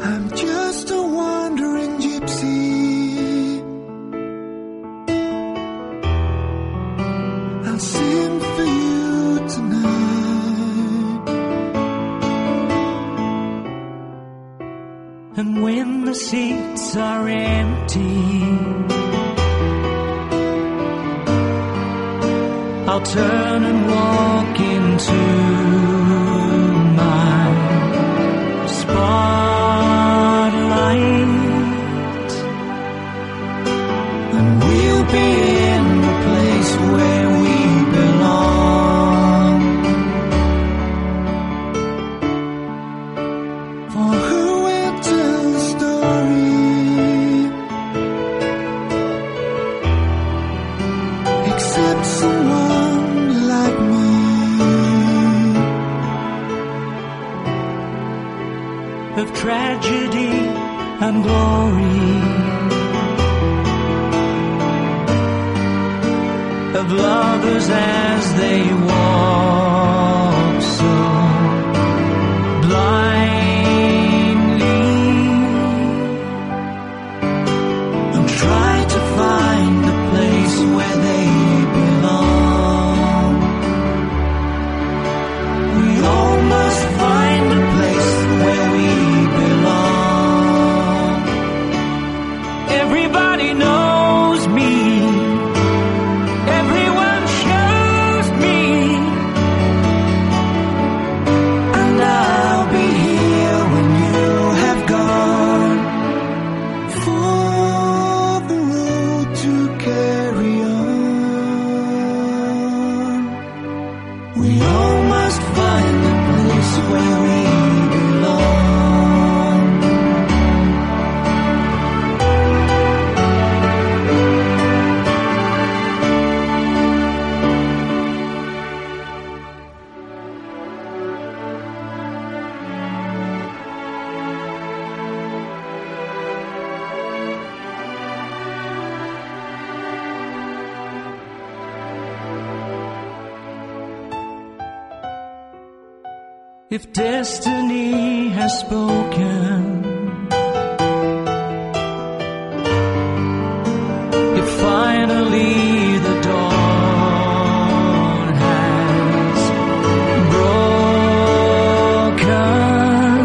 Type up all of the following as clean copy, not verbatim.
I'm just a wandering gypsy. I'll sing for you tonight. And when the seats are empty, I'll turn and walk into my spotlight, and we'll be in the place where we belong. For who will tell the story except someone like me? of tragedy and glory, of lovers as they walk so blindly, and try to find a place where they belong. We all must find a place where we belong. everybody knows me, everyone shows me, And I'll be here when you have gone, for the road to carry on. We all must find a place where we belong. if destiny has spoken, if finally the dawn has broken,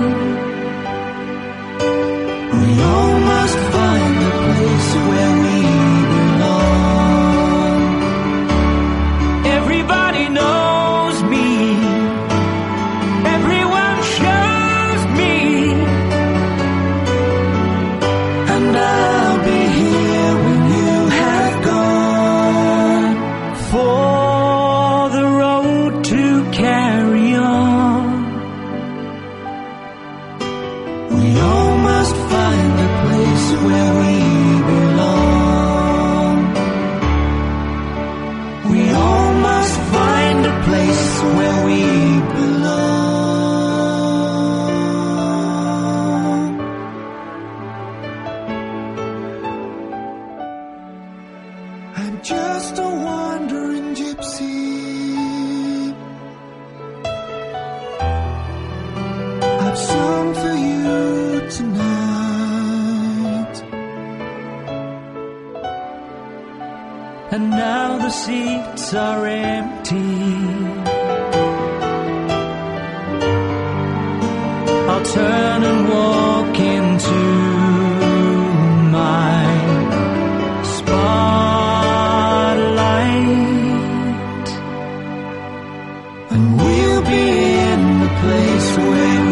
We all must find a place where we belong. everybody knows me, everyone shows me, And I'll be here when you have gone, for the road to carry on. We all must find a place where we belong. We all must find a place where we belong. I'm just a wandering gypsy. I've sung for you tonight. And now the seats are empty, I'll turn and walk into my spotlight, And we'll be in the place where